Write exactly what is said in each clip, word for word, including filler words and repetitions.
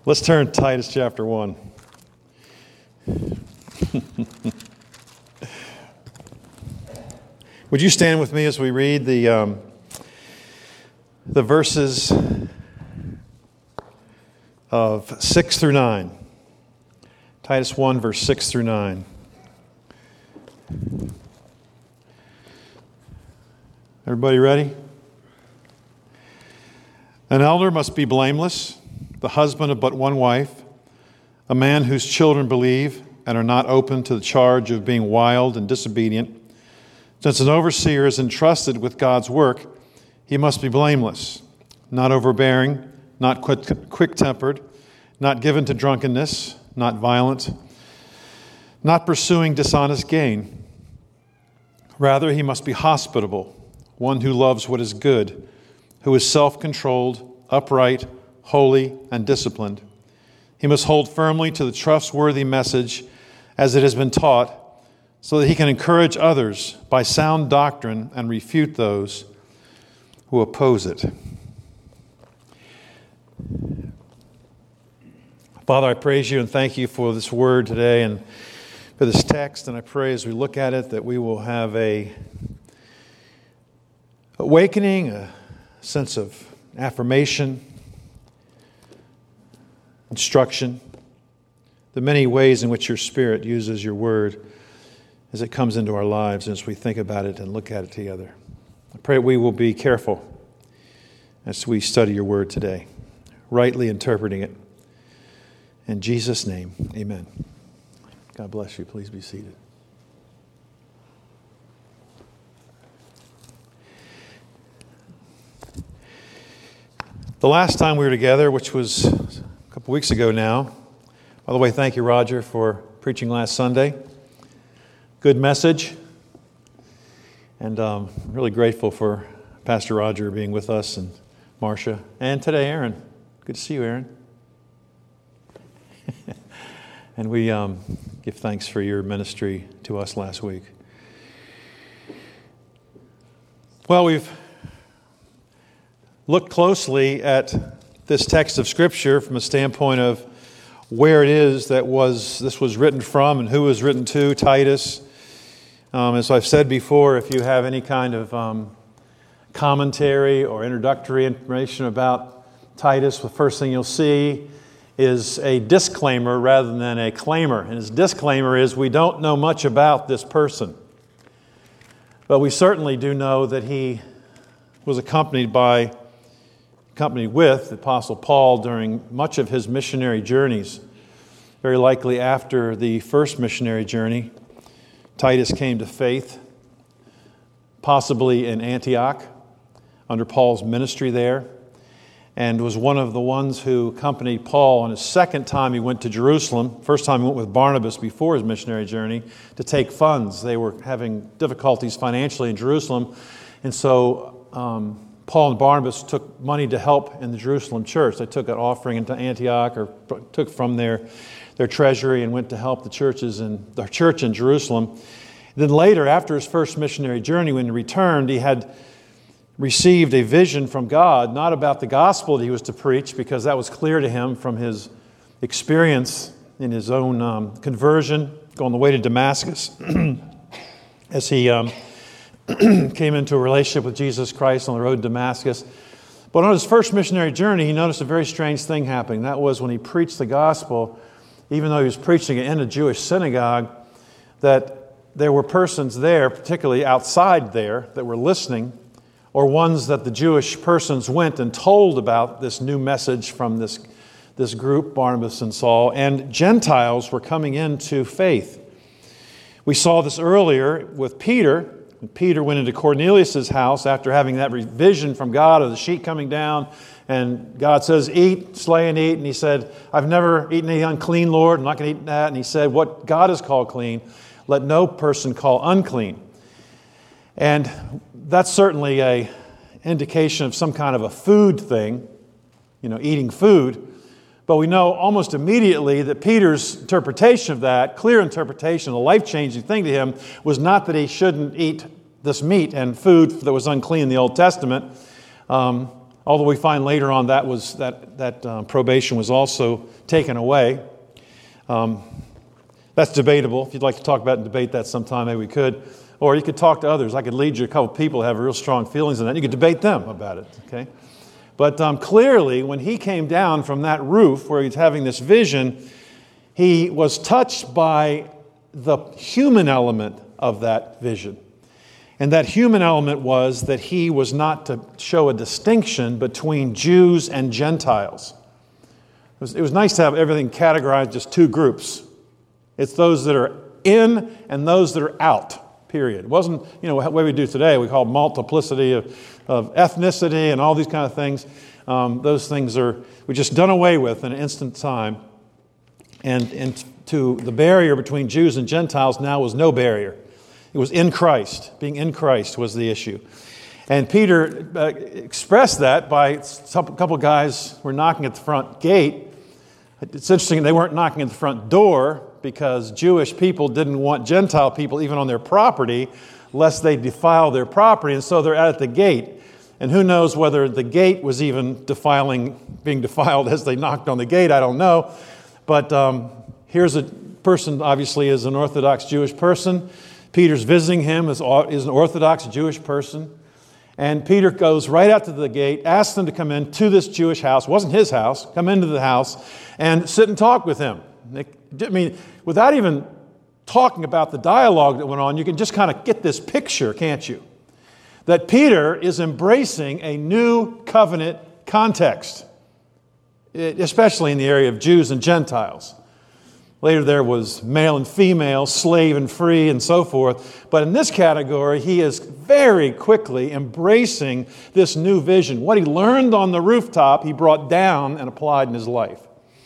Let's turn to Titus chapter one. Would you stand with me as we read the um, the verses of six through nine? Titus one, verse six through nine. Everybody ready? An elder must be blameless, the husband of but one wife, a man whose children believe and are not open to the charge of being wild and disobedient. Since an overseer is entrusted with God's work, he must be blameless, not overbearing, not quick-tempered, not given to drunkenness, not violent, not pursuing dishonest gain. Rather, he must be hospitable, one who loves what is good, who is self-controlled, upright, holy, and disciplined. He must hold firmly to the trustworthy message as it has been taught, so that he can encourage others by sound doctrine and refute those who oppose it. Father, I praise you and thank you for this word today and for this text, and I pray as we look at it that we will have a awakening, a sense of affirmation, instruction, the many ways in which your Spirit uses your word as it comes into our lives and as we think about it and look at it together. I pray we will be careful as we study your word today, rightly interpreting it. In Jesus' name, amen. God bless you. Please be seated. The last time we were together, which was a couple weeks ago now, by the way, thank you, Roger, for preaching last Sunday. Good message. And um, I'm really grateful for Pastor Roger being with us and Marcia. And today, Aaron. Good to see you, Aaron. And we um, give thanks for your ministry to us last week. Well, we've looked closely at this text of Scripture from a standpoint of where it is that was this was written from and who was written to, Titus. Um, as I've said before, if you have any kind of um, commentary or introductory information about Titus, the first thing you'll see is a disclaimer rather than a claimer. And his disclaimer is, we don't know much about this person. But we certainly do know that he was accompanied by, accompanied with the Apostle Paul during much of his missionary journeys. Very likely after the first missionary journey, Titus came to faith, possibly in Antioch, under Paul's ministry there, and was one of the ones who accompanied Paul on his second time he went to Jerusalem. First time he went with Barnabas before his missionary journey to take funds. They were having difficulties financially in Jerusalem, and so um, Paul and Barnabas took money to help in the Jerusalem church. They took an offering into Antioch, or took from their, their treasury, and went to help the churches in the church in Jerusalem. Then later, after his first missionary journey, when he returned, he had received a vision from God, not about the gospel that he was to preach, because that was clear to him from his experience in his own um, conversion, going the way to Damascus, as he um, came into a relationship with Jesus Christ on the road to Damascus. But on his first missionary journey, he noticed a very strange thing happening. That was when he preached the gospel, even though he was preaching it in a Jewish synagogue, that there were persons there, particularly outside there, that were listening, or ones that the Jewish persons went and told about this new message from this, this group, Barnabas and Saul, and Gentiles were coming into faith. We saw this earlier with Peter. When Peter went into Cornelius' house after having that vision from God of the sheet coming down, and God says, eat, slay and eat. And he said, I've never eaten anything unclean, Lord. I'm not going to eat that. And he said, what God has called clean, let no person call unclean. And that's certainly an indication of some kind of a food thing, you know, eating food. But we know almost immediately that Peter's interpretation of that, clear interpretation, a life-changing thing to him, was not that he shouldn't eat this meat and food that was unclean in the Old Testament. Um, although we find later on that was that that um, probation was also taken away. Um, that's debatable. If you'd like to talk about and debate that sometime, maybe we could. Or you could talk to others. I could lead you a couple people who have real strong feelings in that. You could debate them about it, okay? But um, clearly, when he came down from that roof where he's having this vision, he was touched by the human element of that vision. And that human element was that he was not to show a distinction between Jews and Gentiles. It was, it was nice to have everything categorized just two groups. It's those that are in and those that are out, period. It wasn't, you know, the way we do today. We call multiplicity of, of ethnicity and all these kind of things. Um, those things are we just done away with in an instant time. And, and to the barrier between Jews and Gentiles now was no barrier. It was in Christ. Being in Christ was the issue. And Peter uh, expressed that by some, a couple of guys were knocking at the front gate. It's interesting, they weren't knocking at the front door because Jewish people didn't want Gentile people even on their property lest they defile their property. And so they're out at the gate. And who knows whether the gate was even defiling, being defiled as they knocked on the gate. I don't know. But um, here's a person, obviously, is an Orthodox Jewish person. Peter's visiting him as is an Orthodox Jewish person. And Peter goes right out to the gate, asks them to come in to this Jewish house. It wasn't his house. Come into the house and sit and talk with him. I mean, without even talking about the dialogue that went on, you can just kind of get this picture, can't you? That Peter is embracing a new covenant context, especially in the area of Jews and Gentiles. Later there was male and female, slave and free, and so forth. But in this category, he is very quickly embracing this new vision. What he learned on the rooftop, he brought down and applied in his life.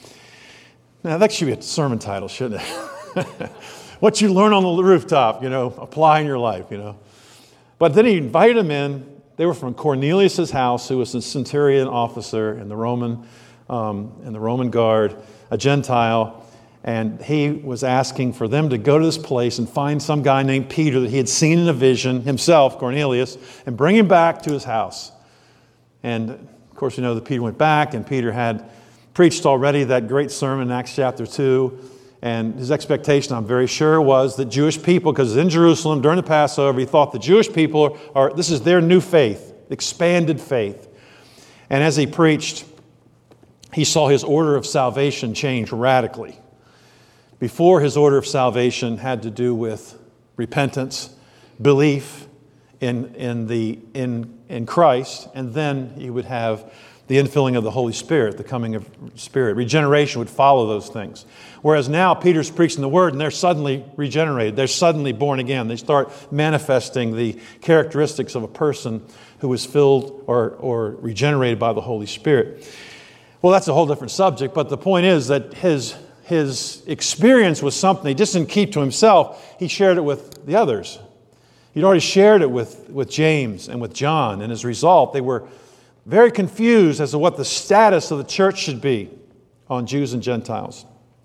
Now, that should be a sermon title, shouldn't it? What you learn on the rooftop, you know, apply in your life, you know. But then he invited them in. They were from Cornelius' house, who was a centurion officer in the Roman, um, in the Roman guard, a Gentile. And he was asking for them to go to this place and find some guy named Peter that he had seen in a vision, himself, Cornelius, and bring him back to his house. And, of course, we know that Peter went back, and Peter had preached already that great sermon in Acts chapter two. And his expectation, I'm very sure, was that Jewish people, because in Jerusalem during the Passover, he thought the Jewish people are, are, this is their new faith, expanded faith. And as he preached, he saw his order of salvation change radically. Before, his order of salvation had to do with repentance, belief in, in, the, in, in Christ, and then he would have the infilling of the Holy Spirit, the coming of Spirit. Regeneration would follow those things. Whereas now Peter's preaching the Word and they're suddenly regenerated. They're suddenly born again. They start manifesting the characteristics of a person who is filled or, or regenerated by the Holy Spirit. Well, that's a whole different subject, but the point is that his, his experience was something he just didn't keep to himself. He shared it with the others. He'd already shared it with, with James and with John, and as a result, they were very confused as to what the status of the church should be on Jews and Gentiles.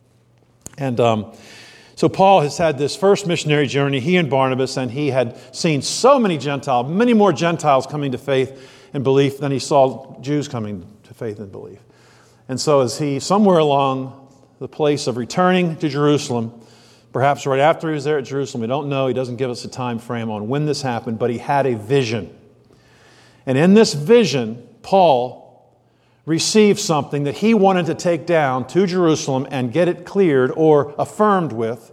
And um, so Paul has had this first missionary journey, he and Barnabas, and he had seen so many Gentiles, many more Gentiles coming to faith and belief than he saw Jews coming to faith and belief. And so as he, somewhere along the place of returning to Jerusalem, perhaps right after he was there at Jerusalem, we don't know, he doesn't give us a time frame on when this happened, but he had a vision. And in this vision, Paul received something that he wanted to take down to Jerusalem and get it cleared or affirmed with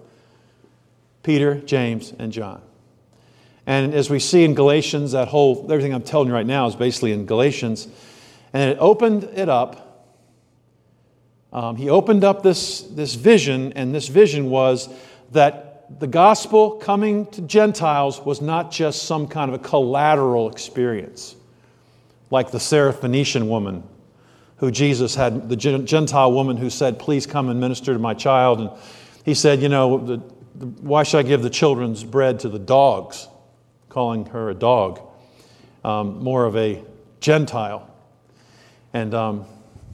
Peter, James, and John. And as we see in Galatians, that whole, everything I'm telling you right now is basically in Galatians. And it opened it up. Um, he opened up this, this vision, and this vision was that the gospel coming to Gentiles was not just some kind of a collateral experience, like the Syrophoenician woman who Jesus had, the Gentile woman who said, please come and minister to my child. And he said, you know, the, the, why should I give the children's bread to the dogs? Calling her a dog, um, more of a Gentile. And um,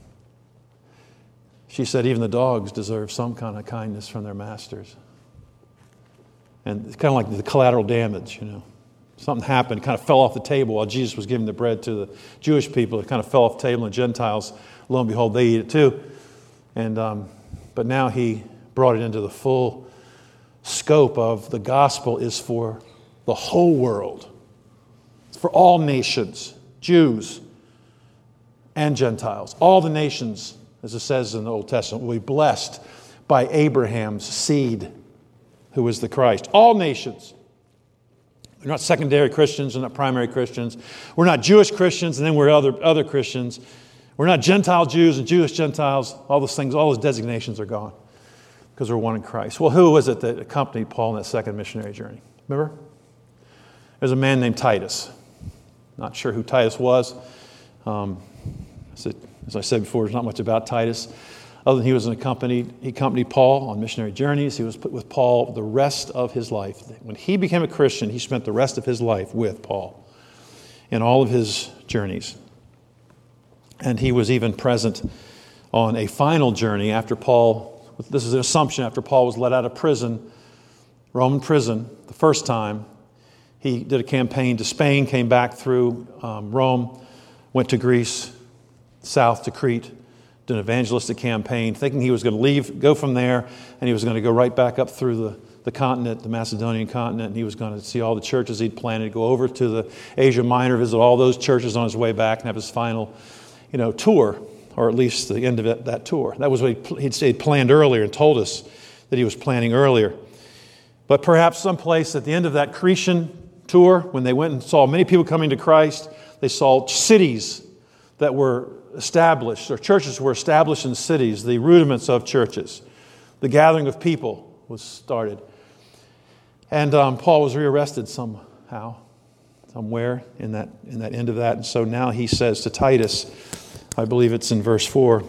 she said, even the dogs deserve some kind of kindness from their masters. And it's kind of like the collateral damage, you know. Something happened, kind of fell off the table while Jesus was giving the bread to the Jewish people. It kind of fell off the table, and the Gentiles, lo and behold, they eat it too. And um, but now he brought it into the full scope of the gospel is for the whole world. It's for all nations, Jews and Gentiles. All the nations, as it says in the Old Testament, will be blessed by Abraham's seed, who is the Christ. All nations. We're not secondary Christians, we're not primary Christians. We're not Jewish Christians, and then we're other, other Christians. We're not Gentile Jews and Jewish Gentiles. All those things, all those designations are gone because we're one in Christ. Well, who was it that accompanied Paul in that second missionary journey? Remember? There's a man named Titus. Not sure who Titus was. Um, as I said before, there's not much about Titus. Other than he was an accompanied, he accompanied Paul on missionary journeys. He was put with Paul the rest of his life. When he became a Christian, he spent the rest of his life with Paul in all of his journeys. And he was even present on a final journey after Paul, this is an assumption, after Paul was let out of prison, Roman prison, the first time. He did a campaign to Spain, came back through um, Rome, went to Greece, south to Crete, an evangelistic campaign, thinking he was going to leave, go from there, and he was going to go right back up through the, the continent, the Macedonian continent, and he was going to see all the churches he'd planted, go over to the Asia Minor, visit all those churches on his way back, and have his final, you know, tour, or at least the end of it, that tour. That was what he'd, he'd planned earlier and told us that he was planning earlier. But perhaps someplace at the end of that Cretan tour, when they went and saw many people coming to Christ, they saw cities that were established, or churches were established in cities, the rudiments of churches. The gathering of people was started. And um, Paul was rearrested somehow, somewhere in that in that end of that. And so now he says to Titus, I believe it's in verse four,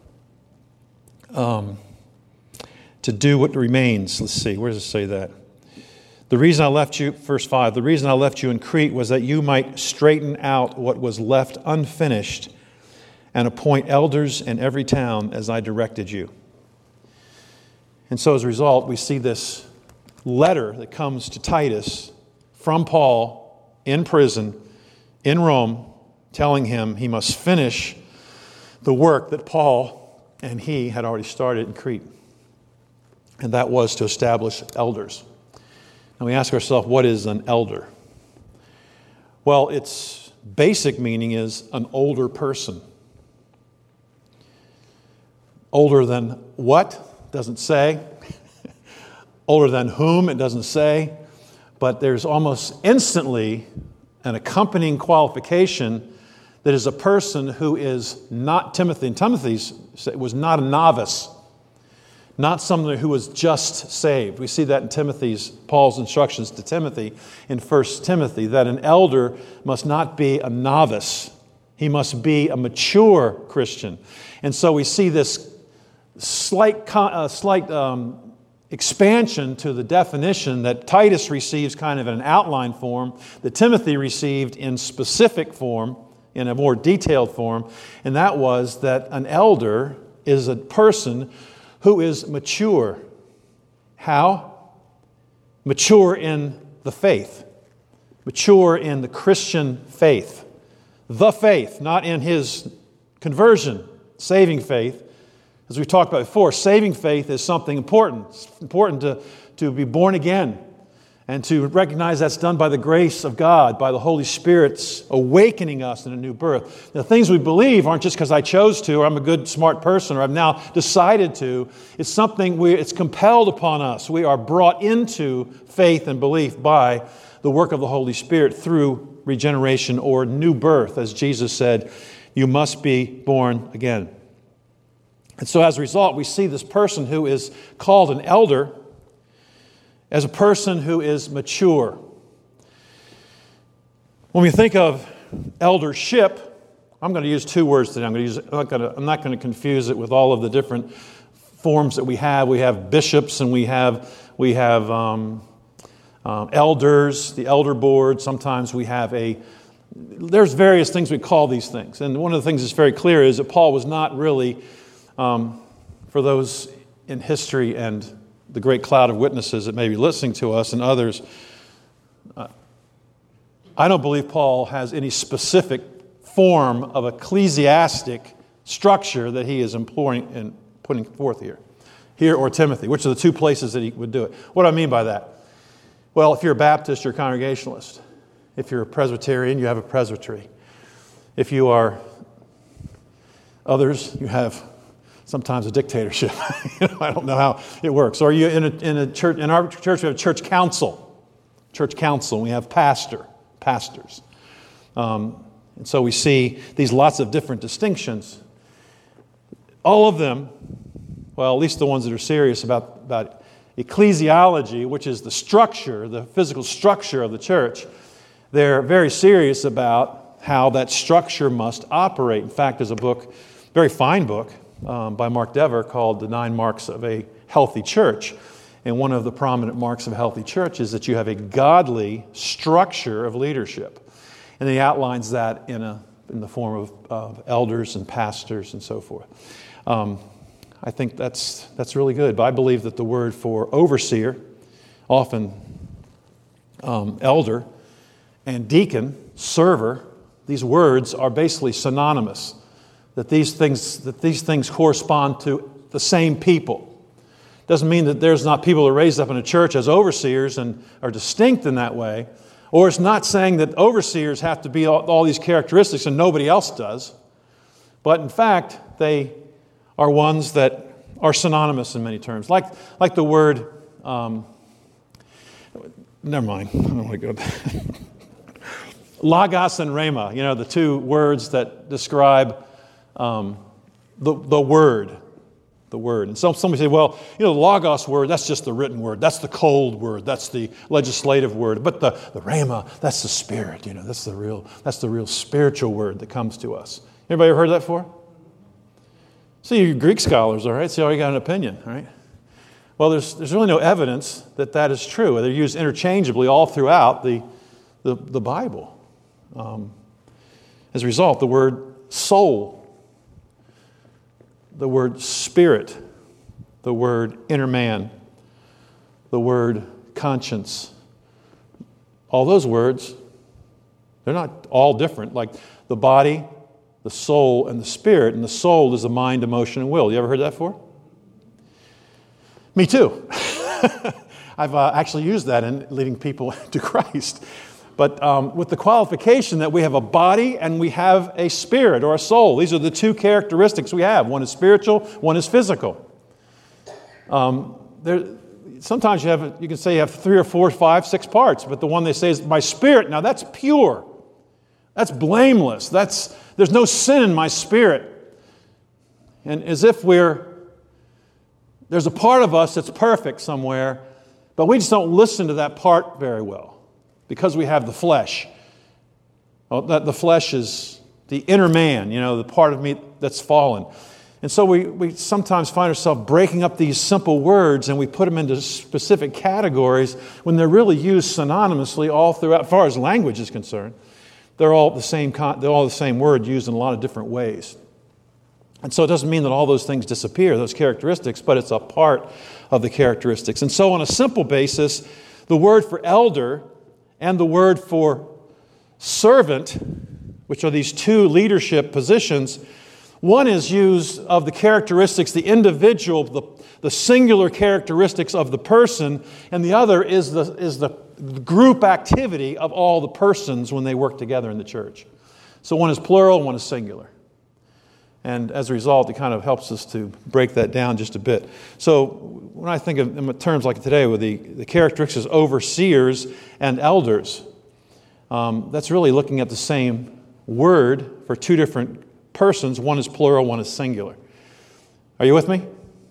um, to do what remains. Let's see, where does it say that? The reason I left you, verse five, the reason I left you in Crete was that you might straighten out what was left unfinished and appoint elders in every town as I directed you. And so as a result, we see this letter that comes to Titus from Paul in prison in Rome, telling him he must finish the work that Paul and he had already started in Crete. And that was to establish elders. And we ask ourselves, what is an elder? Well, its basic meaning is an older person. Older than what? Doesn't say. Older than whom? It doesn't say. But there's almost instantly an accompanying qualification that is a person who is not Timothy. And Timothy was not a novice, not someone who was just saved. We see that in Timothy's, Paul's instructions to Timothy in First Timothy, that an elder must not be a novice. He must be a mature Christian. And so we see this slight, uh, slight um, expansion to the definition that Titus receives kind of in an outline form, that Timothy received in specific form, in a more detailed form, and that was that an elder is a person who is mature. How? Mature in the faith. Mature in the Christian faith. The faith, not in his conversion, saving faith. As we talked about before, saving faith is something important. It's important to, to be born again and to recognize that's done by the grace of God, by the Holy Spirit's awakening us in a new birth. The things we believe aren't just because I chose to, or I'm a good, smart person, or I've now decided to. It's something we, it's compelled upon us. We are brought into faith and belief by the work of the Holy Spirit through regeneration or new birth. As Jesus said, you must be born again. And so as a result, we see this person who is called an elder as a person who is mature. When we think of eldership, I'm going to use two words today. I'm, going to use, I'm, not going to, I'm not going to confuse it with all of the different forms that we have. We have bishops and we have we have um, um, elders, the elder board. Sometimes we have a. There's various things we call these things, and one of the things that's very clear is that Paul was not really, um, for those in history and the great cloud of witnesses that may be listening to us and others, uh, I don't believe Paul has any specific form of ecclesiastic structure that he is employing and putting forth here. Here or Timothy, which are the two places that he would do it. What do I mean by that? Well, if you're a Baptist, you're a Congregationalist. If you're a Presbyterian, you have a presbytery. If you are others, you have sometimes a dictatorship. You know, I don't know how it works. Or you in a, in a church. In our church, we have a church council. Church council. We have pastor, pastors. Um, and so we see these lots of different distinctions. All of them, well, at least the ones that are serious about, about ecclesiology, which is the structure, the physical structure of the church, they're very serious about how that structure must operate. In fact, there's a book, very fine book, um, by Mark Dever called The Nine Marks of a Healthy Church. And one of the prominent marks of a healthy church is that you have a godly structure of leadership. And he outlines that in a in the form of, of elders and pastors and so forth. Um, I think that's that's really good. But I believe that the word for overseer, often um, elder, and deacon, server, these words are basically synonymous. That these things that these things correspond to the same people. Doesn't mean that there's not people who are raised up in a church as overseers and are distinct in that way. Or it's not saying that overseers have to be all, all these characteristics and nobody else does. But in fact, they are ones that are synonymous in many terms. Like, like the word, um, never mind, I don't want to go there. Logos and rhema, you know, the two words that describe um, the, the word. The word. And some somebody say, well, you know, the logos word, that's just the written word. That's the cold word. That's the legislative word. But the, the rhema, that's the spirit. You know, that's the real, that's the real spiritual word that comes to us. Anybody ever heard that before? See, you Greek scholars, all right? See, all you got an opinion, right? Well, there's there's really no evidence that that is true. They're used interchangeably all throughout the the, the Bible. Um, as a result, the word soul, the word spirit, the word inner man, the word conscience. All those words, they're not all different. Like the body, the soul, and the spirit. And the soul is the mind, emotion, and will. You ever heard that before? Me too. I've uh, actually used that in leading people to Christ. But um, with the qualification that we have a body and we have a spirit or a soul. These are the two characteristics we have. One is spiritual, one is physical. Um, there, sometimes you have, you can say you have three or four, five, six parts, but the one they say is my spirit. Now that's pure. That's blameless. That's there's no sin in my spirit. And as if we're, there's a part of us that's perfect somewhere, but we just don't listen to that part very well. Because we have the flesh. Well, that the flesh is the inner man, you know, the part of me that's fallen. And so we, we sometimes find ourselves breaking up these simple words and we put them into specific categories when they're really used synonymously all throughout. As far as language is concerned, they're all the same. They're all the same word used in a lot of different ways. And so it doesn't mean that all those things disappear, those characteristics, but it's a part of the characteristics. And so on a simple basis, the word for elder and the word for servant, which are these two leadership positions, one is used of the characteristics, the individual, the, the singular characteristics of the person, and the other is the, is the group activity of all the persons when they work together in the church. So one is plural, one is singular. And as a result, it kind of helps us to break that down just a bit. So when I think of in terms like today with the, the characteristics of overseers and elders, um, that's really looking at the same word for two different persons. One is plural, one is singular. Are you with me?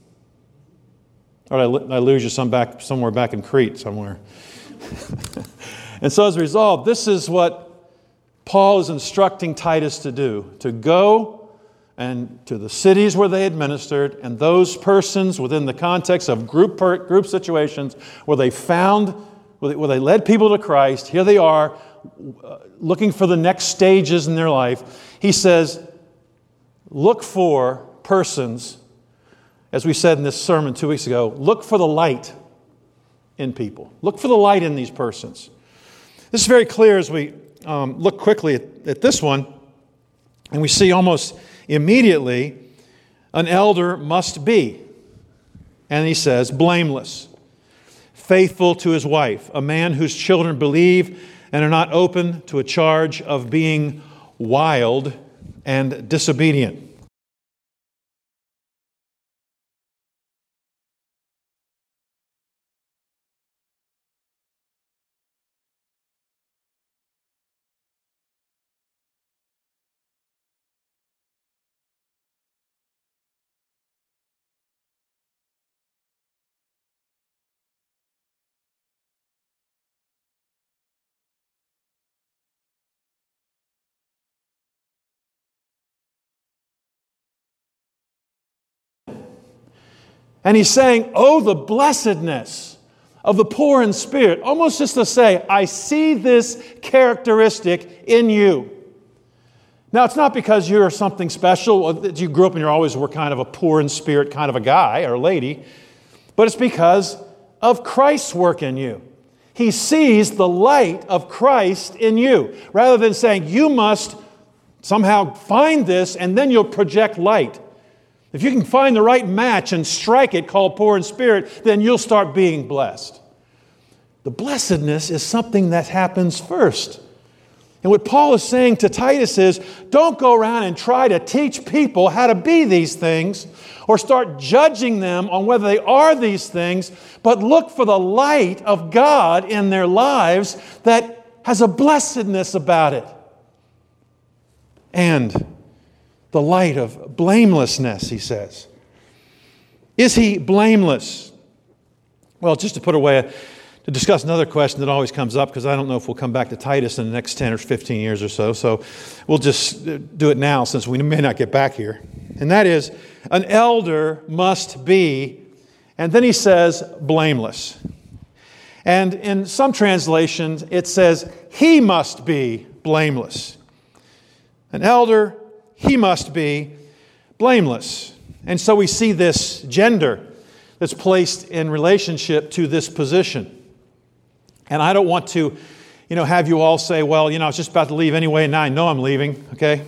Or did I, I lose you some back, somewhere back in Crete somewhere? And so as a result, this is what Paul is instructing Titus to do, to go and to the cities where they administered, and those persons within the context of group per, group situations where they found, where they, where they led people to Christ. Here they are, uh, looking for the next stages in their life. He says, look for persons, as we said in this sermon two weeks ago, look for the light in people. Look for the light in these persons. This is very clear as we um, look quickly at, at this one, and we see almost immediately an elder must be. And he says, blameless, faithful to his wife, a man whose children believe and are not open to a charge of being wild and disobedient. And he's saying, oh, the blessedness of the poor in spirit. Almost just to say, I see this characteristic in you. Now, it's not because you're something special, that you grew up and you always were kind of a poor in spirit kind of a guy or lady, but it's because of Christ's work in you. He sees the light of Christ in you, rather than saying, you must somehow find this and then you'll project light. If you can find the right match and strike it, called poor in spirit, then you'll start being blessed. The blessedness is something that happens first. And what Paul is saying to Titus is, don't go around and try to teach people how to be these things or start judging them on whether they are these things, but look for the light of God in their lives that has a blessedness about it. And the light of blamelessness, he says. Is he blameless? Well, just to put away, to discuss another question that always comes up, because I don't know if we'll come back to Titus in the next ten or fifteen years or so, so we'll just do it now since we may not get back here. And that is, an elder must be, and then he says, blameless. And in some translations, it says, he must be blameless. An elder, he must be blameless. And so we see this gender that's placed in relationship to this position. And I don't want to, you know, have you all say, well, you know, I was just about to leave anyway, and now I know I'm leaving, okay?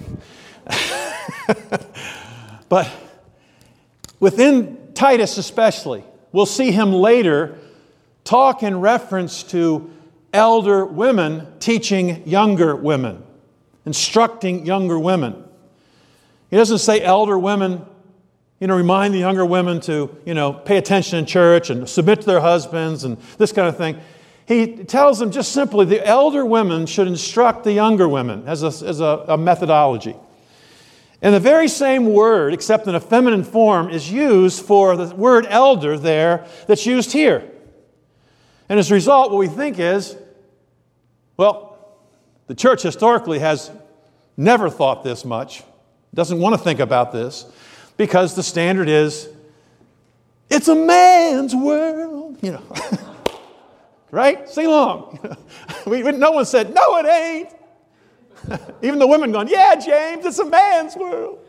But within Titus especially, we'll see him later talk in reference to elder women teaching younger women, instructing younger women. He doesn't say elder women, you know, remind the younger women to, you know, pay attention in church and submit to their husbands and this kind of thing. He tells them just simply the elder women should instruct the younger women as a, as a, a methodology. And the very same word, except in a feminine form, is used for the word elder there that's used here. And as a result, what we think is, well, the church historically has never thought this much, doesn't want to think about this, because the standard is, it's a man's world, you know. Right? Sing along. we, we, no one said, no, it ain't. Even the women going, yeah, James, it's a man's world.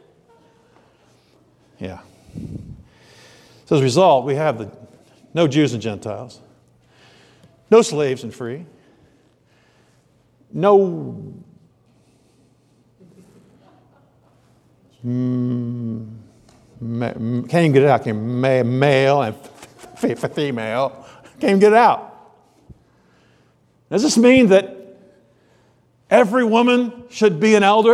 Yeah. So as a result, we have the no Jews and Gentiles, no slaves and free, no mm, ma, can't even get it out. Can ma, male and f- f- female can't even get it out. Does this mean that every woman should be an elder?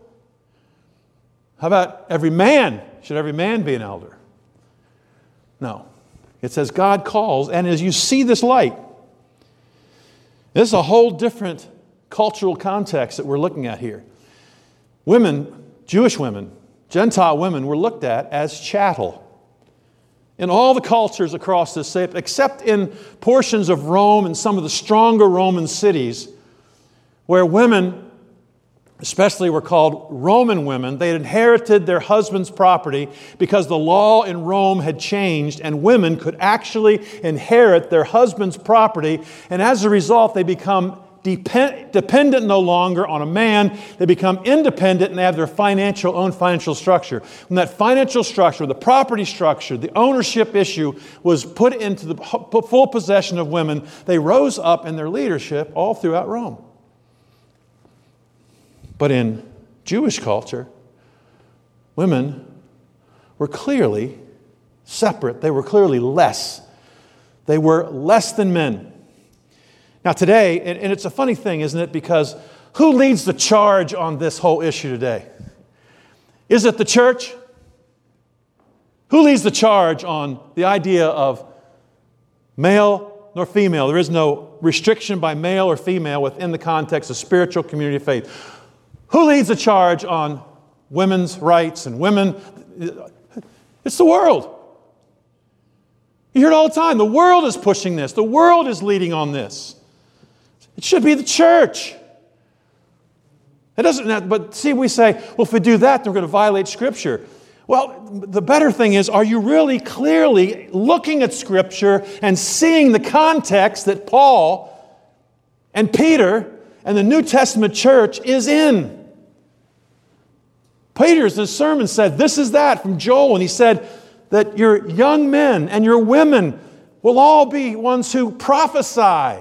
How about every man? Should every man be an elder? No. It says God calls, and as you see this light, this is a whole different cultural context that we're looking at here. Women, Jewish women, Gentile women were looked at as chattel. In all the cultures across this, except in portions of Rome and some of the stronger Roman cities, where women, especially were called Roman women, they had inherited their husband's property because the law in Rome had changed and women could actually inherit their husband's property. And as a result, they become depend, dependent no longer on a man. They become independent and they have their financial own financial structure. When that financial structure, the property structure, the ownership issue was put into the full possession of women, they rose up in their leadership all throughout Rome. But in Jewish culture, women were clearly separate. They were clearly less. They were less than men. Now today, and it's a funny thing, isn't it? Because who leads the charge on this whole issue today? Is it the church? Who leads the charge on the idea of male nor female? There is no restriction by male or female within the context of spiritual community of faith. Who leads the charge on women's rights and women? It's the world. You hear it all the time. The world is pushing this. The world is leading on this. It should be the church. It doesn't, but see, we say, well, if we do that, then we're going to violate Scripture. Well, the better thing is, are you really clearly looking at Scripture and seeing the context that Paul and Peter and the New Testament church is in? Peter, in his sermon, said, this is that from Joel. And he said that your young men and your women will all be ones who prophesy.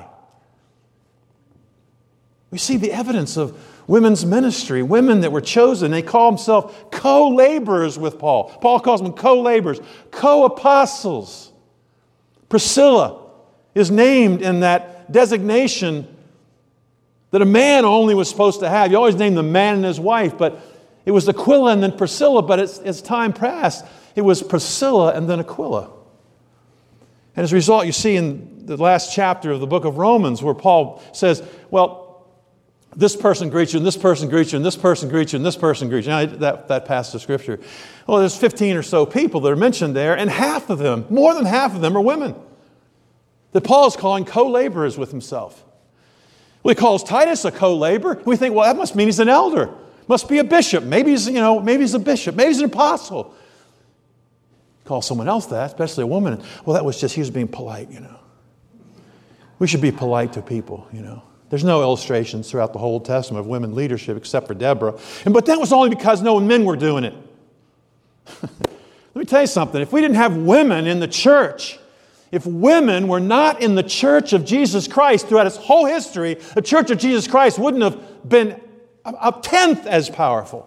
We see the evidence of women's ministry, women that were chosen. They call themselves co-laborers with Paul. Paul calls them co-laborers, co-apostles. Priscilla is named in that designation that a man only was supposed to have. You always name the man and his wife, but it was Aquila and then Priscilla, but as, as time passed, it was Priscilla and then Aquila. And as a result, you see in the last chapter of the book of Romans where Paul says, well, this person greets you, and this person greets you, and this person greets you, and this person greets you. Now, that, that passage of Scripture. Well, there's fifteen or so people that are mentioned there, and half of them, more than half of them, are women that Paul is calling co-laborers with himself. Well, he calls Titus a co-laborer. We think, well, that must mean he's an elder. Must be a bishop. Maybe he's, you know, maybe he's a bishop. Maybe he's an apostle. Call someone else that, especially a woman. Well, that was just, he was being polite, you know. We should be polite to people, you know. There's no illustrations throughout the whole Old Testament of women leadership except for Deborah. And but that was only because no men were doing it. Let me tell you something. If we didn't have women in the church, if women were not in the church of Jesus Christ throughout its whole history, the church of Jesus Christ wouldn't have been a tenth as powerful.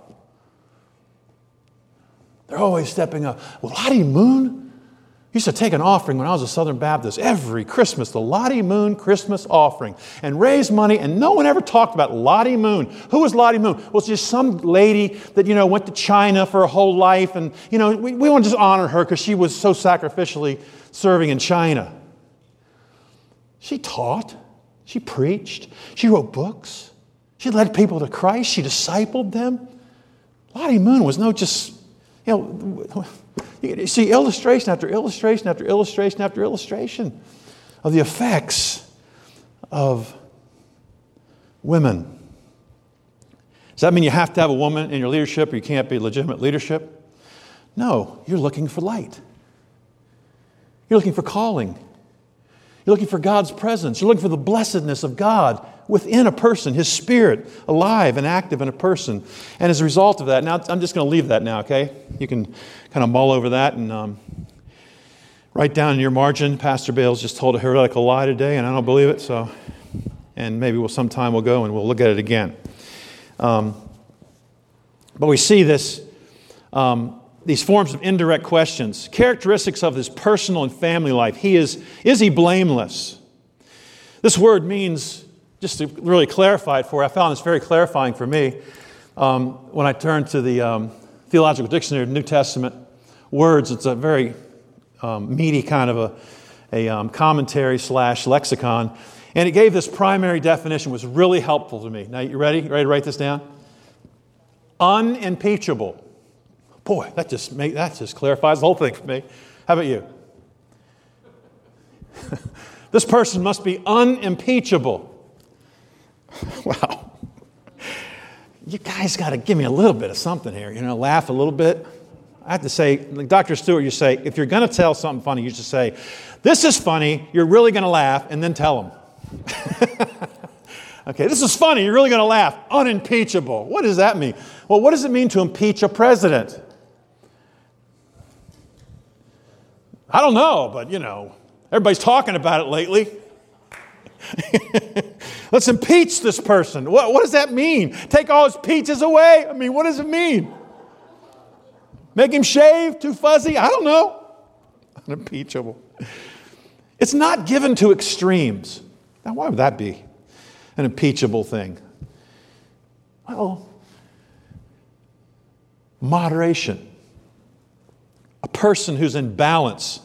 They're always stepping up. Well, Lottie Moon used to take an offering when I was a Southern Baptist every Christmas, the Lottie Moon Christmas offering, and raise money, and no one ever talked about Lottie Moon. Who was Lottie Moon? Well, it's just some lady that, you know, went to China for her whole life, and, you know, we, we want to just honor her because she was so sacrificially serving in China. She taught. She preached. She wrote books. She led people to Christ. She discipled them. Lottie Moon was no just, you know, you see illustration after illustration after illustration after illustration of the effects of women. Does that mean you have to have a woman in your leadership or you can't be legitimate leadership? No, you're looking for light. You're looking for calling. You're looking for God's presence. You're looking for the blessedness of God within a person, His Spirit, alive and active in a person. And as a result of that, now I'm just going to leave that now, okay? You can kind of mull over that and um, write down in your margin, Pastor Bales just told a heretical lie today, and I don't believe it, so, and maybe we'll sometime we'll go and we'll look at it again. Um, but we see this, um, these forms of indirect questions, characteristics of his personal and family life. He is, is he blameless? This word means, just to really clarify it for you, I found this very clarifying for me um, when I turned to the um, Theological Dictionary of New Testament words. It's a very um, meaty kind of a, a um, commentary slash lexicon. And it gave this primary definition, was really helpful to me. Now, you ready? You ready to write this down? Unimpeachable. Boy, that just make, that just clarifies the whole thing for me. How about you? This person must be unimpeachable. Wow. You guys got to give me a little bit of something here. You know, laugh a little bit. I have to say, like Doctor Stewart, you say, if you're going to tell something funny, you just say, this is funny, you're really going to laugh, and then tell them. Okay, this is funny, you're really going to laugh. Unimpeachable. What does that mean? Well, what does it mean to impeach a president? I don't know, but, you know, everybody's talking about it lately. Let's impeach this person. What, what does that mean? Take all his peaches away? I mean, what does it mean? Make him shave? Too fuzzy? I don't know. Unimpeachable. It's not given to extremes. Now, why would that be an impeachable thing? Well, moderation. A person who's in balance.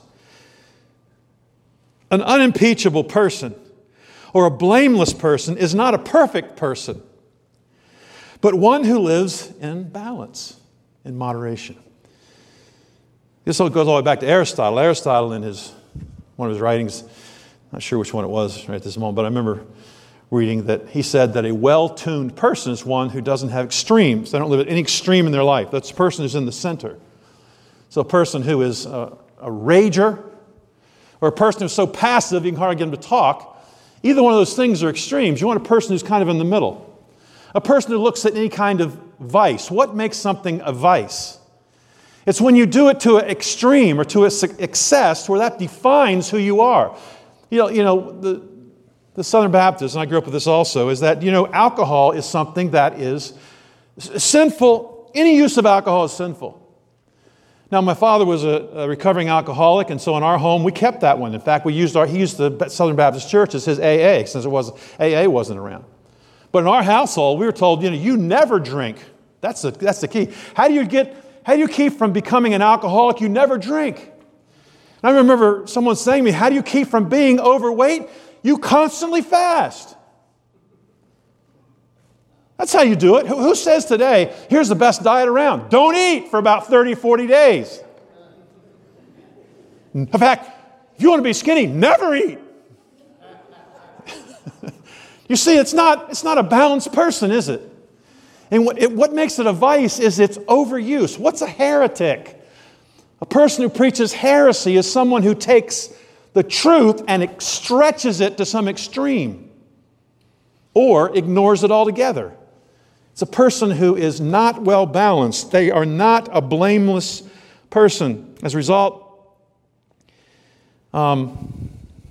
An unimpeachable person or a blameless person is not a perfect person, but one who lives in balance, in moderation. This all goes all the way back to Aristotle. Aristotle, in his one of his writings, not sure which one it was right at this moment, but I remember reading that he said that a well-tuned person is one who doesn't have extremes. They don't live at any extreme in their life. That's a person who's in the center. So a person who is a, a rager, or a person who's so passive you can hardly get them to talk, either one of those things are extremes. You want a person who's kind of in the middle. A person who looks at any kind of vice. What makes something a vice? It's when you do it to an extreme or to an excess where that defines who you are. You know, you know the, the Southern Baptists, and I grew up with this also, is that, you know, alcohol is something that is sinful. Any use of alcohol is sinful. Now, my father was a, a recovering alcoholic, and so in our home, we kept that one. In fact, we used our, he used the Southern Baptist Church as his A A, since it was A A wasn't around. But in our household, we were told, you know, you never drink. That's the, that's the key. How do you get, how do you keep from becoming an alcoholic? You never drink. And I remember someone saying to me, how do you keep from being overweight? You constantly fast. That's how you do it. Who, who says today, here's the best diet around? Don't eat for about thirty, forty days. In fact, if you want to be skinny, never eat. You see, it's not, it's not a balanced person, is it? And what, it, what makes it a vice is its overuse. What's a heretic? A person who preaches heresy is someone who takes the truth and it stretches it to some extreme or ignores it altogether. It's a person who is not well balanced. They are not a blameless person. As a result, um,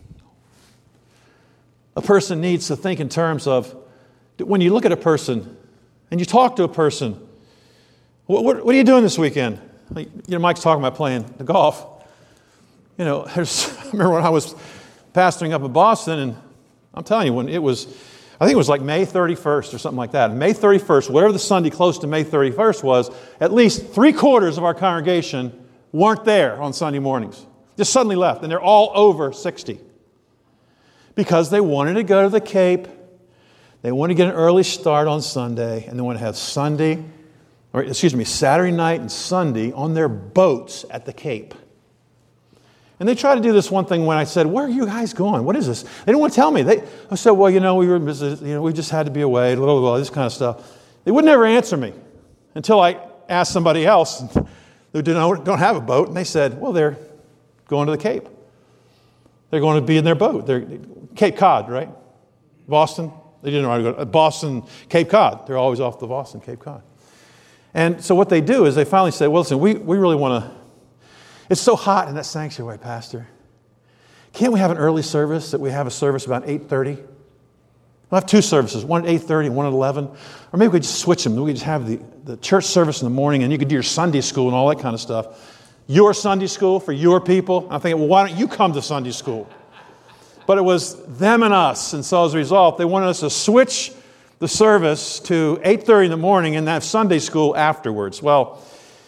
a person needs to think in terms of, when you look at a person and you talk to a person, what, what, what are you doing this weekend? Like, you know, Mike's talking about playing the golf. You know, there's, I remember when I was pastoring up in Boston, and I'm telling you, when it was, I think it was like May thirty-first or something like that. May thirty-first, whatever the Sunday close to May thirty-first was, at least three quarters of our congregation weren't there on Sunday mornings. Just suddenly left, and they're all over sixty. Because they wanted to go to the Cape, they wanted to get an early start on Sunday, and they want to have Sunday, or excuse me, Saturday night and Sunday on their boats at the Cape. And they tried to do this one thing when I said, where are you guys going? What is this? They didn't want to tell me. They I said, well, you know, we were you know, we just had to be away, blah, blah, blah, this kind of stuff. They would never answer me until I asked somebody else who didn't, don't have a boat, and they said, well, they're going to the Cape. They're going to be in their boat. They're Cape Cod, right? Boston. They didn't know how to go to Boston, Cape Cod. They're always off the Boston, Cape Cod. And so what they do is they finally say, well, listen, we, we really want to, it's so hot in that sanctuary, Pastor. Can't we have an early service, that we have a service about eight thirty? We'll have two services, one at eight thirty and one at eleven. Or maybe we just switch them. We just have the, the church service in the morning, and you could do your Sunday school and all that kind of stuff. Your Sunday school for your people. I'm thinking, well, why don't you come to Sunday school? But it was them and us. And so as a result, they wanted us to switch the service to eight thirty in the morning and have Sunday school afterwards. Well,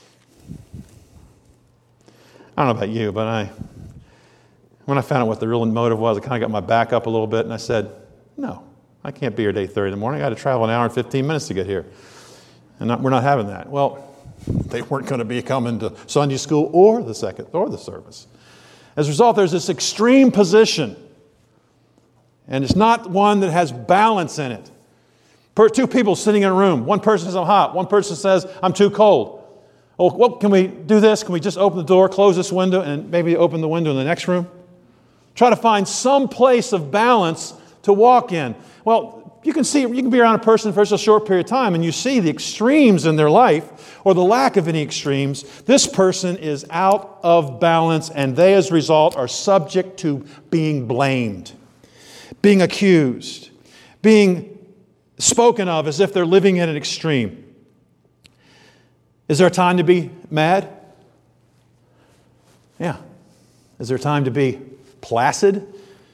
I don't know about you, but I, when I found out what the real motive was, I kind of got my back up a little bit, and I said, no, I can't be here at eight thirty in the morning. I got to travel an hour and fifteen minutes to get here. And not, we're not having that. Well, they weren't going to be coming to Sunday school or the second or the service. As a result, there's this extreme position. And it's not one that has balance in it. Per, two people sitting in a room. One person says, I'm hot. One person says, I'm too cold. Oh, well, can we do this? Can we just open the door, close this window, and maybe open the window in the next room? Try to find some place of balance to walk in. Well, you can see, you can be around a person for just a short period of time, and you see the extremes in their life, or the lack of any extremes. This person is out of balance, and they, as a result, are subject to being blamed, being accused, being spoken of as if they're living at an extreme. Is there a time to be mad? Yeah. Is there a time to be placid?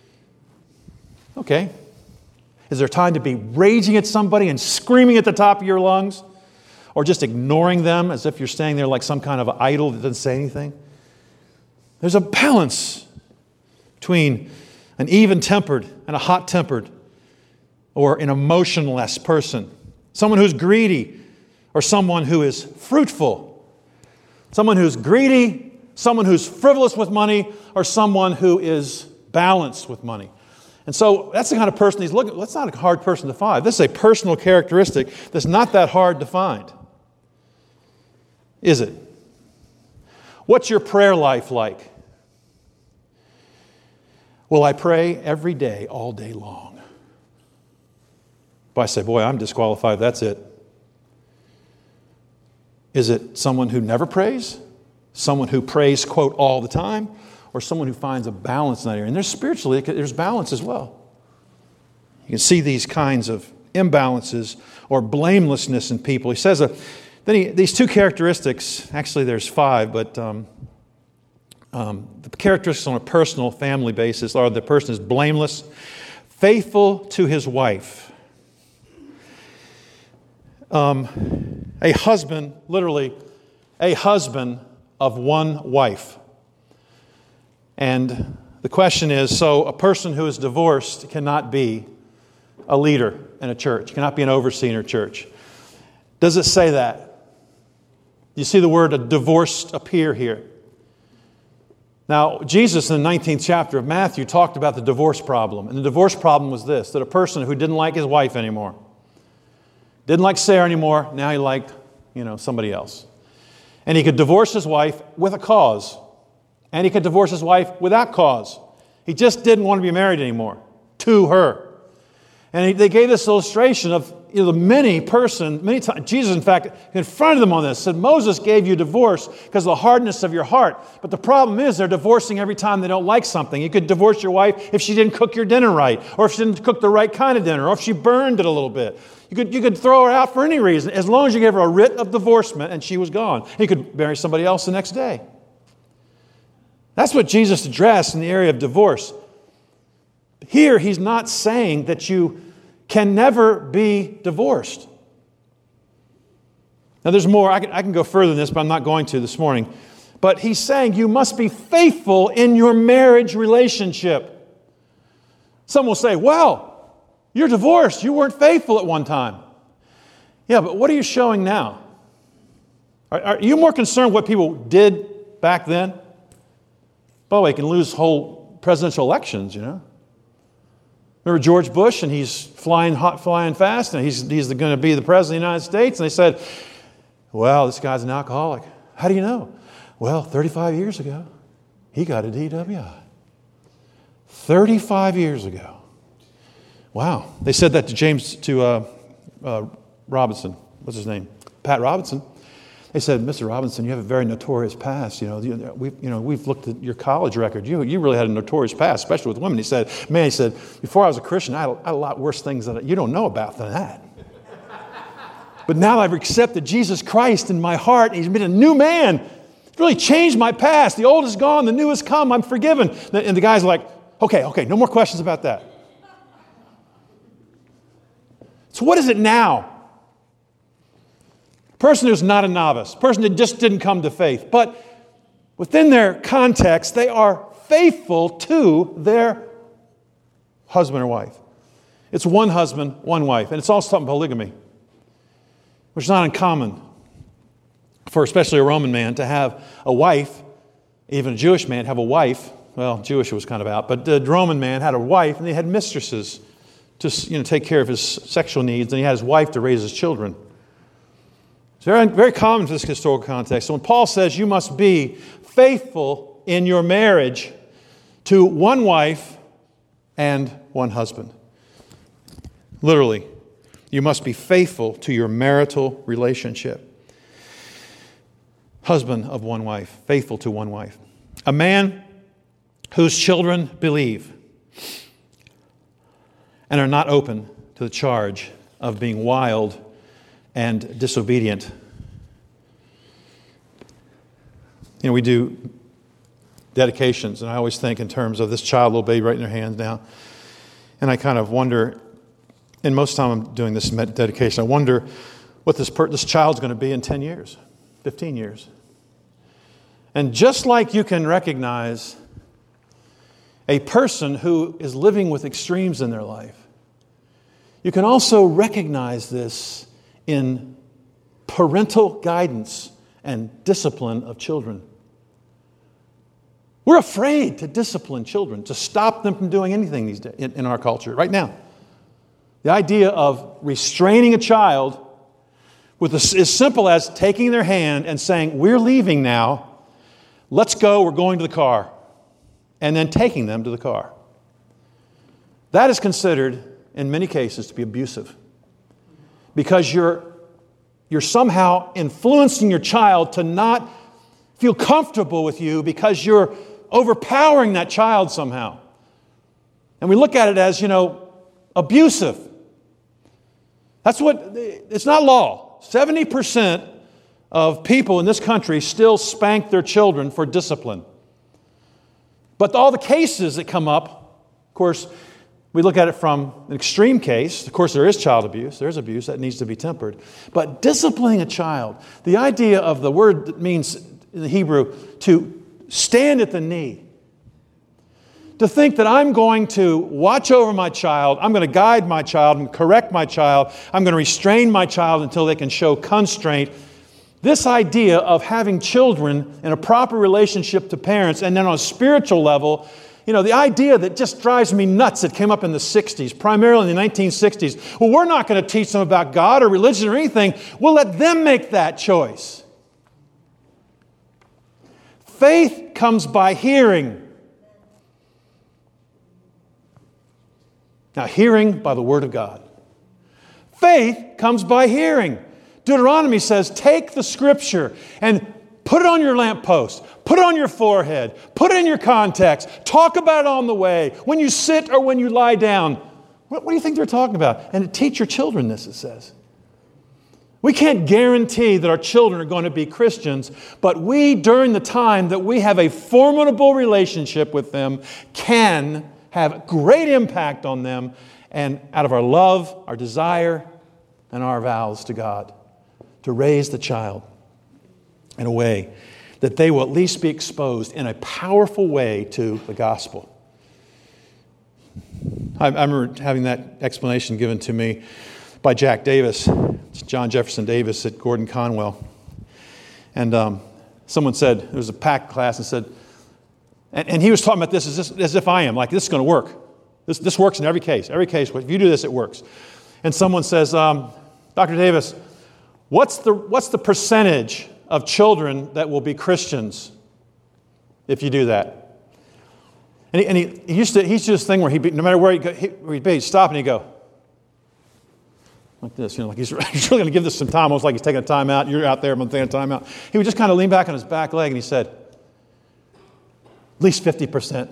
Okay. Is there time to be raging at somebody and screaming at the top of your lungs? Or just ignoring them as if you're standing there like some kind of idol that doesn't say anything? There's a balance between an even-tempered and a hot-tempered or an emotionless person. Someone who's greedy or someone who is fruitful. Someone who's greedy, someone who's frivolous with money, or someone who is balanced with money. And so that's the kind of person he's looking at. That's not a hard person to find. This is a personal characteristic that's not that hard to find. Is it? What's your prayer life like? Will I pray every day, all day long? If I say, boy, I'm disqualified, that's it. Is it someone who never prays? Someone who prays, quote, all the time? Or someone who finds a balance in that area? And there's spiritually, there's balance as well. You can see these kinds of imbalances or blamelessness in people. He says, uh, then he, these two characteristics, actually there's five, but um, um, the characteristics on a personal family basis are the person is blameless, faithful to his wife. Um, a husband, literally, a husband of one wife. And the question is, so a person who is divorced cannot be a leader in a church, cannot be an overseer in a church. Does it say that? You see the word divorced appear here. Now, Jesus in the nineteenth chapter of Matthew talked about the divorce problem. And the divorce problem was this, that a person who didn't like his wife anymore, didn't like Sarah anymore, now he liked, you know, somebody else. And he could divorce his wife with a cause. And he could divorce his wife without cause. He just didn't want to be married anymore to her. And he, they gave this illustration of, you know, the many person, many times, Jesus, in fact, confronted them on this, said, Moses gave you divorce because of the hardness of your heart. But the problem is they're divorcing every time they don't like something. You could divorce your wife if she didn't cook your dinner right, or if she didn't cook the right kind of dinner, or if she burned it a little bit. You could, you could throw her out for any reason, as long as you gave her a writ of divorcement and she was gone. You could marry somebody else the next day. That's what Jesus addressed in the area of divorce. Here, he's not saying that you can never be divorced. Now, there's more. I can, I can go further than this, but I'm not going to this morning. But he's saying you must be faithful in your marriage relationship. Some will say, well, you're divorced. You weren't faithful at one time. Yeah, but what are you showing now? Are, are you more concerned what people did back then? By the way, you can lose whole presidential elections, you know. Remember George Bush, and he's flying hot, flying fast, and he's, he's going to be the president of the United States. And they said, well, this guy's an alcoholic. How do you know? Well, thirty-five years ago, he got a D W I. thirty-five years ago. Wow. They said that to James, to uh, uh, Robinson. What's his name? Pat Robinson. They said, Mister Robinson, you have a very notorious past. You know, we've, you know, we've looked at your college record. You, you really had a notorious past, especially with women. He said, man, he said, before I was a Christian, I had a, I had a lot worse things that you don't know about than that. But now I've accepted Jesus Christ in my heart, and he's been a new man. It's really changed my past. The old is gone, the new has come. I'm forgiven. And the guy's like, okay, okay, no more questions about that. So what is it now? Person who's not a novice, person that just didn't come to faith, but within their context, they are faithful to their husband or wife. It's one husband, one wife, and it's also something polygamy, which is not uncommon for especially a Roman man to have a wife, even a Jewish man have a wife. Well, Jewish was kind of out, but the Roman man had a wife, and they had mistresses to, you know, take care of his sexual needs, and he had his wife to raise his children. It's very, very common for this historical context. So when Paul says you must be faithful in your marriage to one wife and one husband. Literally, you must be faithful to your marital relationship. Husband of one wife, faithful to one wife. A man whose children believe and are not open to the charge of being wild and disobedient. You know, we do dedications, and I always think in terms of this child, little baby right in their hands now. And I kind of wonder, and most of the time I'm doing this dedication, I wonder what this per- this child's going to be in ten years, fifteen years. And just like you can recognize a person who is living with extremes in their life, you can also recognize this in parental guidance and discipline of children. We're afraid to discipline children, to stop them from doing anything these days in, in our culture right now. The idea of restraining a child with a, as simple as taking their hand and saying, "We're leaving now. Let's go. We're going to the car," and then taking them to the car. That is considered, in many cases, to be abusive, because you're you're somehow influencing your child to not feel comfortable with you because you're overpowering that child somehow. And we look at it as, you know, abusive. That's what, it's not law. seventy percent of people in this country still spank their children for discipline. But all the cases that come up, of course, we look at it from an extreme case. Of course, there is child abuse. There's abuse that needs to be tempered. But disciplining a child, the idea of the word that means in the Hebrew to stand at the knee, to think that I'm going to watch over my child, I'm going to guide my child and correct my child, I'm going to restrain my child until they can show constraint. This idea of having children in a proper relationship to parents, and then on a spiritual level, you know, the idea that just drives me nuts that came up in the sixties, primarily in the nineteen sixties. Well, we're not going to teach them about God or religion or anything. We'll let them make that choice. Faith comes by hearing. Now, hearing by the Word of God. Faith comes by hearing. Deuteronomy says, take the Scripture and put it on your lamppost. Put it on your forehead. Put it in your context. Talk about it on the way, when you sit or when you lie down. What, what do you think they're talking about? And to teach your children this, it says. We can't guarantee that our children are going to be Christians, but we, during the time that we have a formidable relationship with them, can have great impact on them, and out of our love, our desire, and our vows to God, to raise the child in a way that they will at least be exposed in a powerful way to the gospel. I, I remember having that explanation given to me by Jack Davis. It's John Jefferson Davis at Gordon Conwell. And um, someone said, it was a packed class, and said, and, and he was talking about this as, this as if I am, like this is going to work. This, this works in every case. Every case, if you do this, it works. And someone says, um, Doctor Davis, what's the what's the percentage of children that will be Christians if you do that? And he, and he, he used to, he used to do this thing where he'd be, no matter where he'd, go, he, where he'd be, he'd stop and he'd go, like this, you know, like he's, he's really going to give this some time, almost like he's taking a time out. You're out there, I'm taking a time out. He would just kind of lean back on his back leg and he said, at least fifty percent.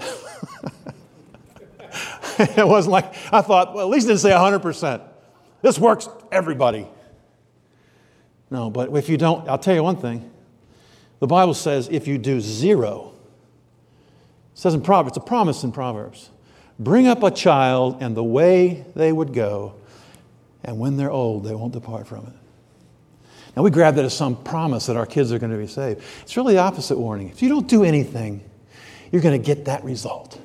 It wasn't like, I thought, well, at least it didn't say one hundred percent. This works everybody. No, but if you don't, I'll tell you one thing. The Bible says if you do zero, it says in Proverbs, it's a promise in Proverbs. Bring up a child and the way they would go, and when they're old, they won't depart from it. Now we grab that as some promise that our kids are going to be saved. It's really the opposite warning. If you don't do anything, you're going to get that result.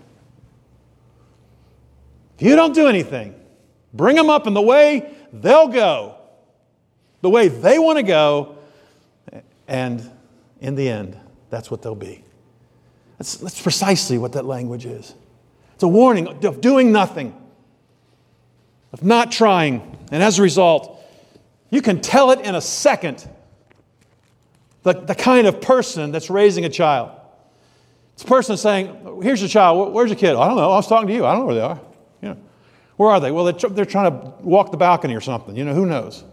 If you don't do anything, bring them up in the way they'll go, the way they want to go, and in the end, that's what they'll be. That's, that's precisely what that language is. It's a warning of doing nothing, of not trying, and as a result, you can tell it in a second, the, the kind of person that's raising a child. It's a person saying, here's your child, where's your kid? I don't know, I was talking to you, I don't know where they are. You know, where are they? Well, they're, they're trying to walk the balcony or something, you know, who knows?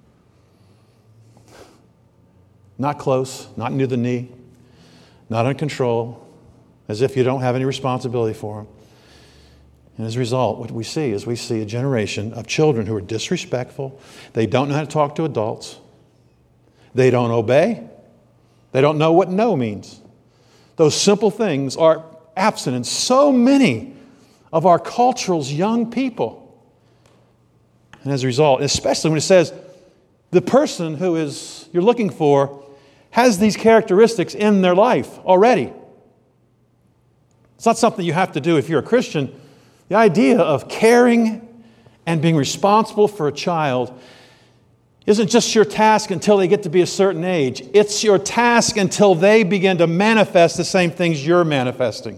Not close, not near the knee, not in control, as if you don't have any responsibility for them. And as a result, what we see is we see a generation of children who are disrespectful. They don't know how to talk to adults. They don't obey. They don't know what no means. Those simple things are absent in so many of our culture's young people. And as a result, especially when it says the person who is you're looking for has these characteristics in their life already. It's not something you have to do if you're a Christian. The idea of caring and being responsible for a child isn't just your task until they get to be a certain age. It's your task until they begin to manifest the same things you're manifesting.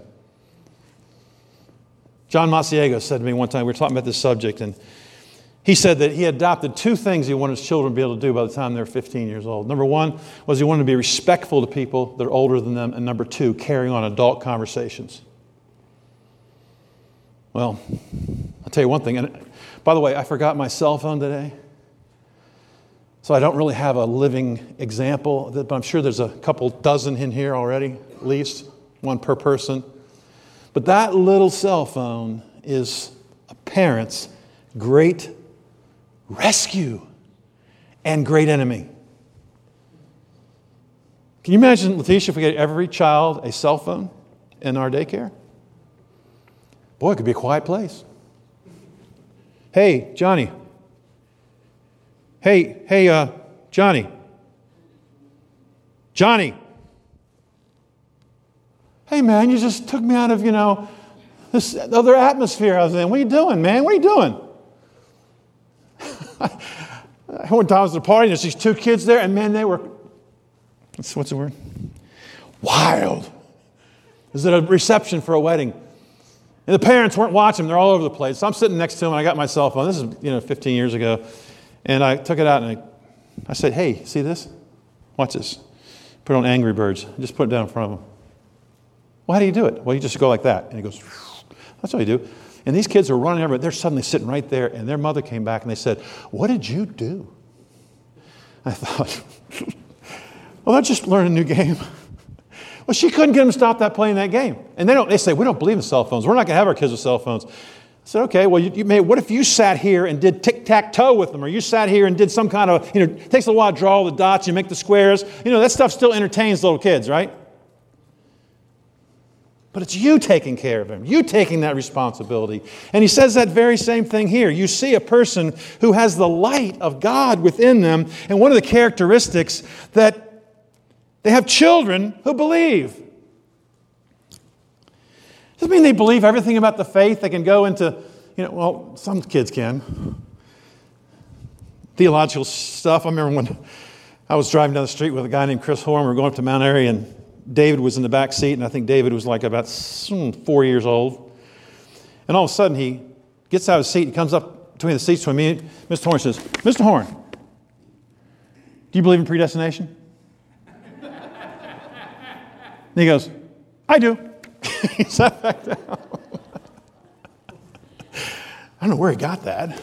John Masiego said to me one time, we were talking about this subject, and he said that he adopted two things he wanted his children to be able to do by the time they were fifteen years old. Number one was he wanted to be respectful to people that are older than them, and number two, carrying on adult conversations. Well, I'll tell you one thing, and by the way, I forgot my cell phone today. So I don't really have a living example, but I'm sure there's a couple dozen in here already, at least, one per person. But that little cell phone is a parent's great rescue and great enemy. Can you imagine, Letitia, if we get every child a cell phone in our daycare? Boy, it could be a quiet place. Hey, Johnny. Hey, hey, uh, Johnny. Johnny. Hey, man, you just took me out of, you know, this other atmosphere I was in. What are you doing, man? What are you doing? One time I was at a party, there's these two kids there, and man, they were, what's, what's the word? Wild. It was at a reception for a wedding. And the parents weren't watching them. They're all over the place. So I'm sitting next to them, and I got my cell phone. This is, you know, fifteen years ago. And I took it out, and I, I said, hey, see this? Watch this. Put it on Angry Birds. Just put it down in front of them. Well, how do you do it? Well, you just go like that. And he goes, that's what you do. And these kids are running everywhere. They're suddenly sitting right there, and their mother came back, and they said, what did you do? I thought, well, they're just learning a new game. Well, she couldn't get them to stop that playing that game. And they don't. They say, we don't believe in cell phones. We're not going to have our kids with cell phones. I said, okay, well, you, you may, what if you sat here and did tic-tac-toe with them, or you sat here and did some kind of, you know, it takes a while to draw all the dots, you make the squares. You know, that stuff still entertains little kids, right? But it's you taking care of them, you taking that responsibility. And he says that very same thing here. You see a person who has the light of God within them, and one of the characteristics that they have children who believe. Doesn't mean they believe everything about the faith. They can go into, you know, well, some kids can. Theological stuff. I remember when I was driving down the street with a guy named Chris Horn. We were going up to Mount Airy, and David was in the back seat, and I think David was like about four years old. And all of a sudden, he gets out of his seat and comes up between the seats between me and Mister Horn says, Mister Horn, do you believe in predestination? And he goes, I do. He sat back down. I don't know where he got that.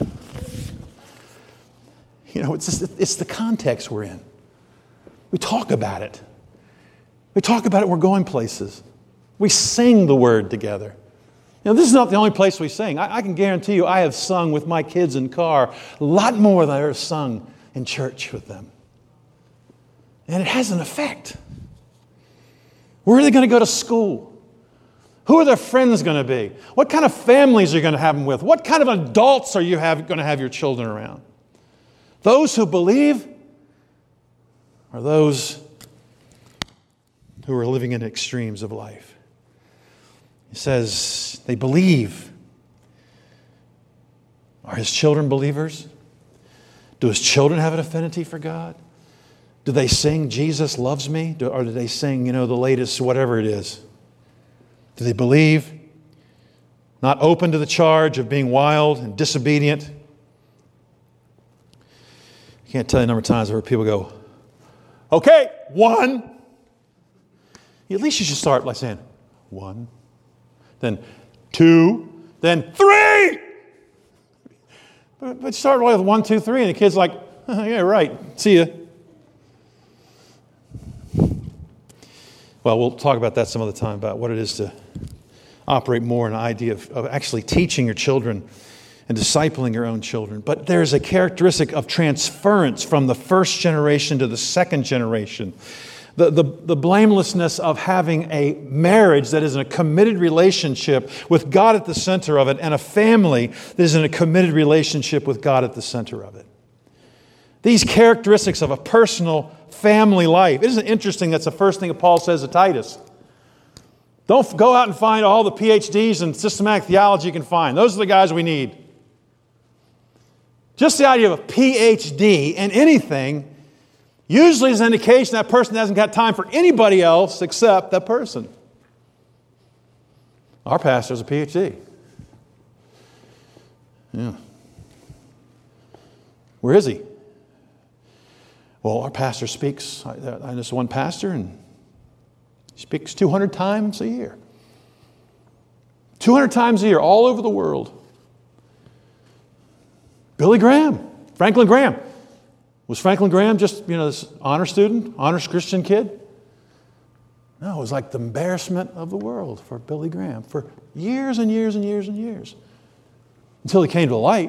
You know, it's just, it's the context we're in. We talk about it. We talk about it when we're going places. We sing the word together. You know, this is not the only place we sing. I, I can guarantee you I have sung with my kids in the car a lot more than I ever sung in church with them. And it has an effect. Where are they going to go to school? Who are their friends going to be? What kind of families are you going to have them with? What kind of adults are you have, going to have your children around? Those who believe are those who are living in extremes of life. He says they believe. Are his children believers? Do his children have an affinity for God? Do they sing, Jesus loves me? Do, or do they sing, you know, the latest whatever it is? Do they believe? Not open to the charge of being wild and disobedient? I can't tell you the number of times where people go, okay, one. At least you should start by saying, one. Then two. Then three. But, but start with one, two, three. And the kid's like, oh, yeah, right. See ya. Well, we'll talk about that some other time, about what it is to operate more in an idea of, of actually teaching your children and discipling your own children. But there's a characteristic of transference from the first generation to the second generation. The, the, the blamelessness of having a marriage that is in a committed relationship with God at the center of it, and a family that is in a committed relationship with God at the center of it. These characteristics of a personal family life. Isn't it interesting that's the first thing that Paul says to Titus? Don't go out and find all the P H Ds in systematic theology you can find. Those are the guys we need. Just the idea of a P H D in anything usually is an indication that person hasn't got time for anybody else except that person. Our pastor's a P H D. Yeah. Where is he? Well, our pastor speaks. I, I just one pastor, and he speaks two hundred times a year. two hundred times a year, all over the world. Billy Graham, Franklin Graham. Was Franklin Graham just, you know, this honor student, honors Christian kid? No, it was like the embarrassment of the world for Billy Graham for years and years and years and years. Until he came to the light.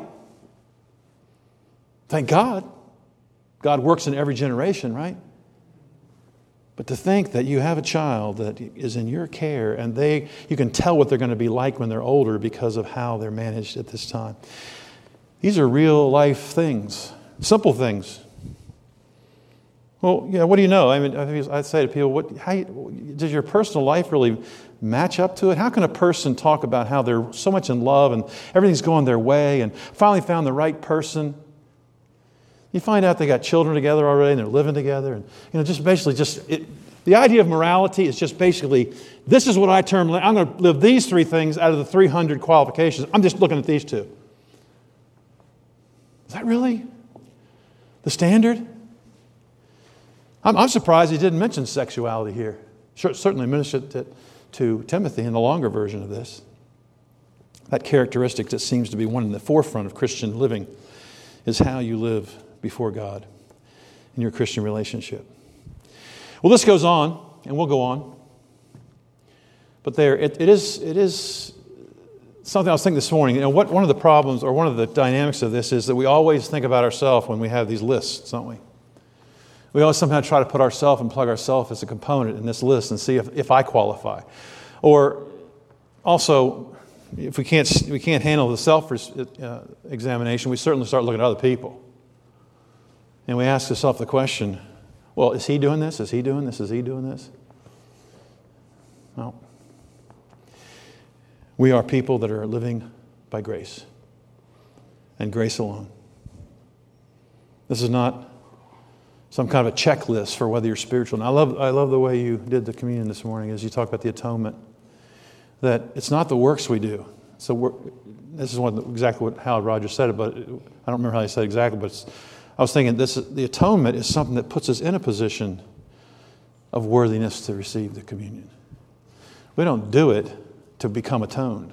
Thank God. God works in every generation, right? But to think that you have a child that is in your care and they, you can tell what they're going to be like when they're older because of how they're managed at this time. These are real life things, simple things. Well, yeah, what do you know? I mean, I'd say to people, what, how, does your personal life really match up to it? How can a person talk about how they're so much in love and everything's going their way and finally found the right person? You find out they got children together already and they're living together. And, you know, just basically just, it, the idea of morality is just basically, this is what I term, I'm going to live these three things out of the three hundred qualifications. I'm just looking at these two. Is that really the standard? I'm, I'm surprised he didn't mention sexuality here. Sure, certainly ministered it to Timothy in the longer version of this. That characteristic that seems to be one in the forefront of Christian living is how you live before God in your Christian relationship. Well, this goes on, and we'll go on. But there, it, it is it is something I was thinking this morning. You know, what one of the problems or one of the dynamics of this is that we always think about ourselves when we have these lists, don't we? We always somehow try to put ourselves and plug ourselves as a component in this list and see if, if I qualify. Or also, if we can't we can't handle the self-examination, we certainly start looking at other people. And we ask ourselves the question, well, is he doing this? Is he doing this? Is he doing this? No. We are people that are living by grace and grace alone. This is not some kind of a checklist for whether you're spiritual. And I love, I love the way you did the communion this morning as you talk about the atonement. That it's not the works we do. So we're, this is one exactly what how Roger said it, but it, I don't remember how he said it exactly, but it's, I was thinking this: the atonement is something that puts us in a position of worthiness to receive the communion. We don't do it to become atoned.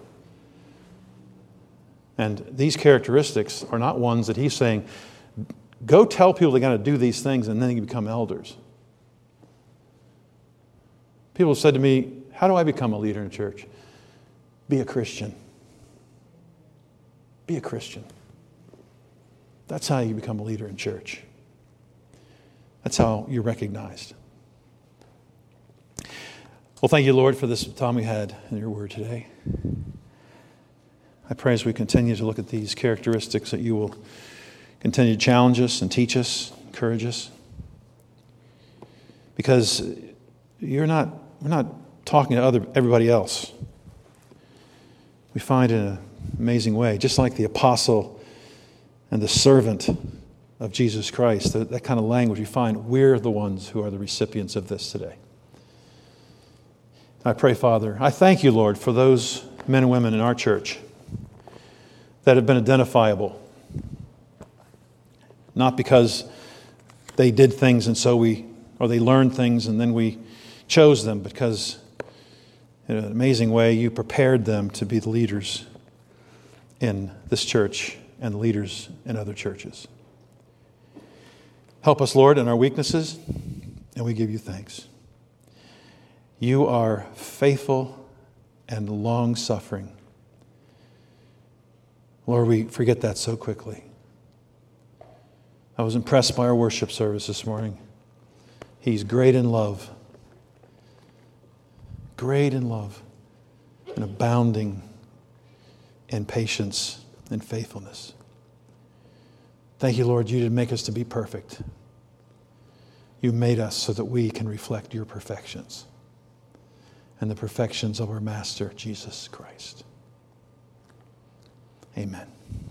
And these characteristics are not ones that he's saying, go tell people they're going to do these things and then you become elders. People have said to me, how do I become a leader in a church? Be a Christian. Be a Christian. That's how you become a leader in church. That's how you're recognized. Well, thank you, Lord, for this time we had in your word today. I pray as we continue to look at these characteristics that you will continue to challenge us and teach us, encourage us. Because you're not, we're not talking to other everybody else. We find in an amazing way, just like the apostle and the servant of Jesus Christ, that, that kind of language, we find we're the ones who are the recipients of this today. I pray, Father, I thank you, Lord, for those men and women in our church that have been identifiable. Not because they did things and so we, or they learned things and then we chose them, because in an amazing way you prepared them to be the leaders in this church and the leaders in other churches. Help us, Lord, in our weaknesses, and we give you thanks. You are faithful and long-suffering. Lord, we forget that so quickly. I was impressed by our worship service this morning. He's great in love. Great in love and abounding in patience and faithfulness. Thank you, Lord, you didn't make us to be perfect. You made us so that we can reflect your perfections and the perfections of our Master, Jesus Christ. Amen.